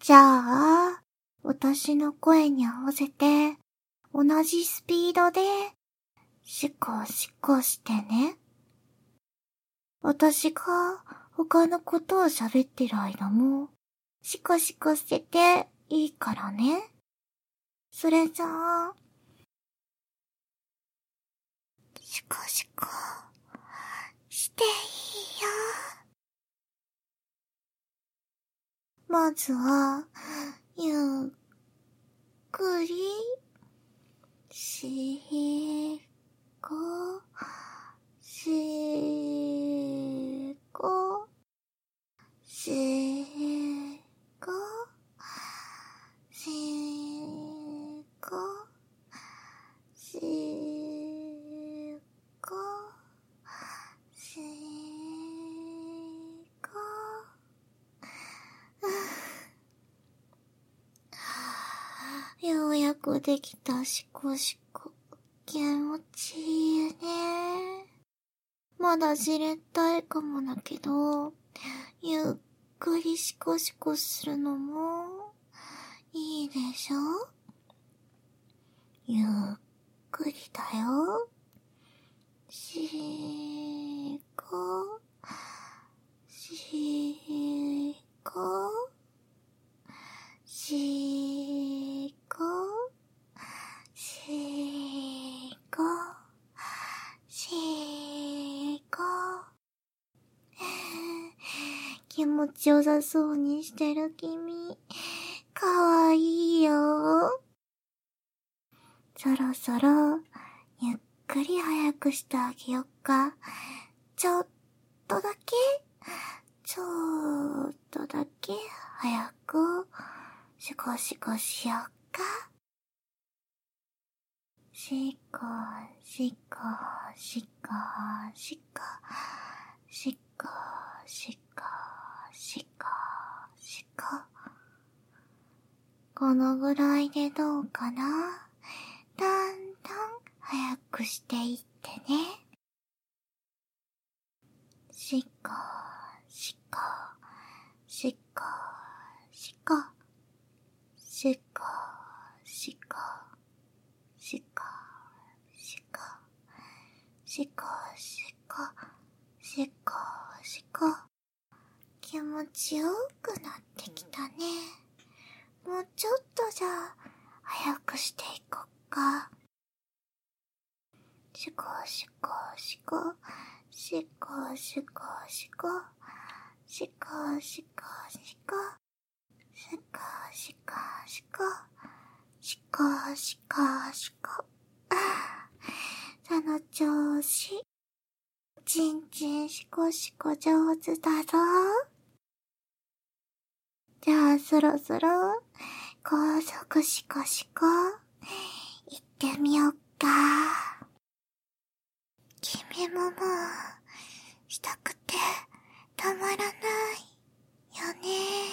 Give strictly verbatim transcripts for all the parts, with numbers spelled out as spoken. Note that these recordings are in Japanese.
じゃあ、私の声に合わせて、同じスピードで、シコシコしてね。私が他のことを喋ってる間も、シコシコしてていいからね。それじゃあ、シコシコしていいよ。まずは、ゆっくり、しこ、しこ、しこ、しこ、しこ、しこ、ようやくできたシコシコ。気持ちいいね。まだ知りたいかもだけど、ゆっくりシコシコするのもいいでしょ？ゆっくりだよ。しこ、しこ、しこ、しこ、しこ。気持ちよさそうにしてる君、かわいいよ。そろそろ、ゆっくり早くしてあげよっか。ちょっとだけ、ちょっとだけ早く、シコシコしよっか。シコ、シコ、シコ、シコ、シコ、シコ、シコ、シコ。このぐらいでどうかな？だんだん早くしていってね。シコ、シコ、シコ、シコ、シコ、シコ、シコ、シコ、シコ、シコ、シコ、シコ。気持ちよくなってきたね。もうちょっとじゃあ、早くしていこっか。シコシコシコ、シコシコシコ、シコシコシコ、シコシコシコ、シコシコシコ。その調子。ちんちんシコシコ上手だぞ。じゃあそろそろ、高速シコシコ、行ってみよっか。君ももう、したくて、たまらない、よね。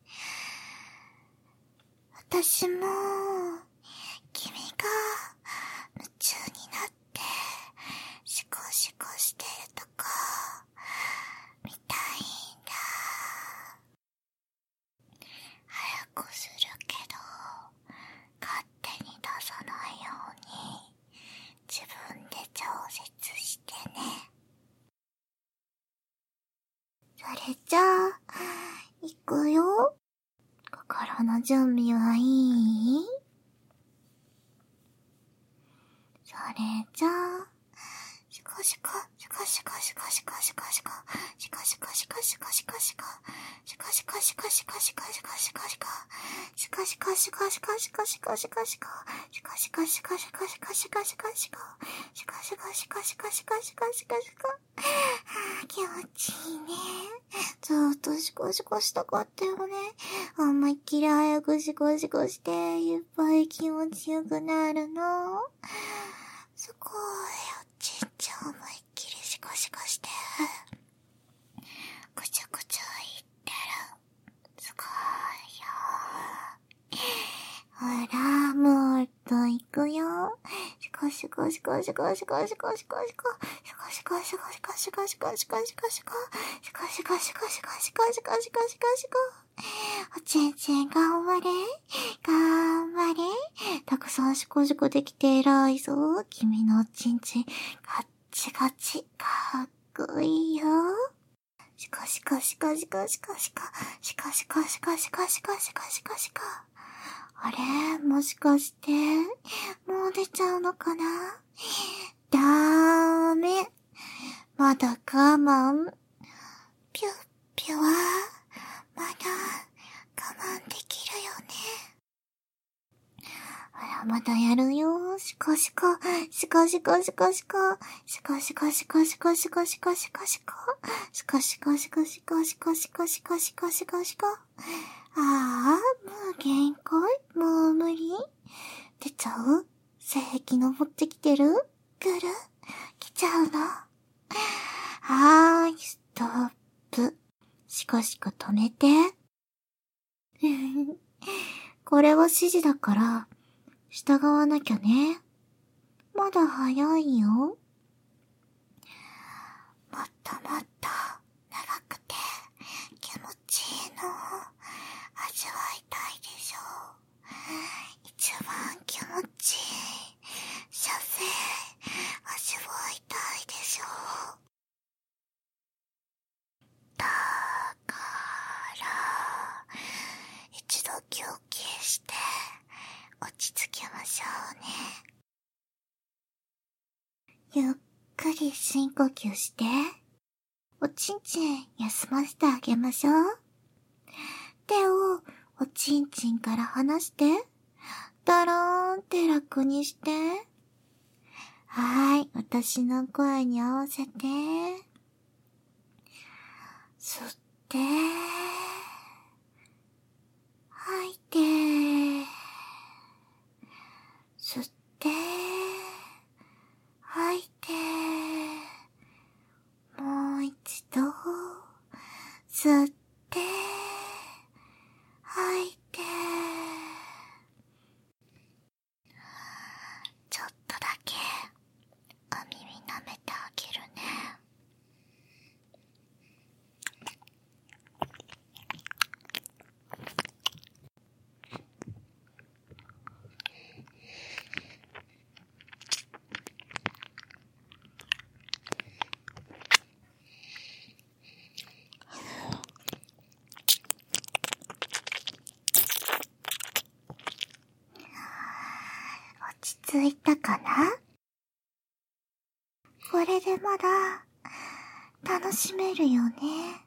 私も、君が、夢中になって、シコシコしてるとこ、見たいんだ。早くするけど、勝手に出さないように、自分で調節してね。それじゃあ、行くよ。心の準備はいい？それじゃあ、シコシコ、シコシコシコシコシコシコ、シコシコシコシコシコシコ、シコシコシコシコシコシコシコシコ、シコシコシコシコシコシコシコシコ、シコシコシコシコシコシコシコシコ、シコシコシコシコシコシコシコシコ。気持ちいいね。ずーっとシコシコしたかったよね。思いっきり早くシコシコして、いっぱい気持ちよくなるの。すごいよ、ちんちゃん思いっきりシコシコして。ぐちゃぐちゃ言ってる。すごいよ。ほら、もっと行くよ。シコシコシコシコシコシコシコシコ。シコシコシコシコシコシコシコシコシコ。シコシコシコシコシコシコシコシコシコ。 おちんちん頑張れ。頑張れ。たくさんシコシコできて偉いぞ。君のおちんちんガッチガチ。かっこいいよ。シコシコシコシコシコシコ。シコシコシコシコシコシコシコシコ。あれもしかして、もう出ちゃうのかな？だーめ。まだ我慢。ぴゅっぴゅは、まだ我慢できるよね。あら、まだやるよ。シコシコ、シコシコシコシコ、シコシコシコシコシコシコシコシコ、シコシコシコシコシコシコシコシコシコシコ。ああ、もう限界？もう無理？出ちゃう？性癖登ってきてる？ぐる？来ちゃうの？はーい、ストップ。シコシコ止めて。これは指示だから、従わなきゃね。まだ早いよ。もっともっと長くて気持ちいいのを味わいたいでしょ。一番気持ちいい射精味わいたいでしょ。だから一度休憩して落ち着きましょうね。ゆっくり深呼吸して、おちんちん休ませてあげましょう。手をおちんちんから離して、だらーんって楽にして。はーい、私の声に合わせて。吸って、吐いて、吸って、吐いて、もう一度、吸って、吐いて、ちょっとだけ、お耳舐めてあげるね。落ち着いたかな？これでまだ楽しめるよね。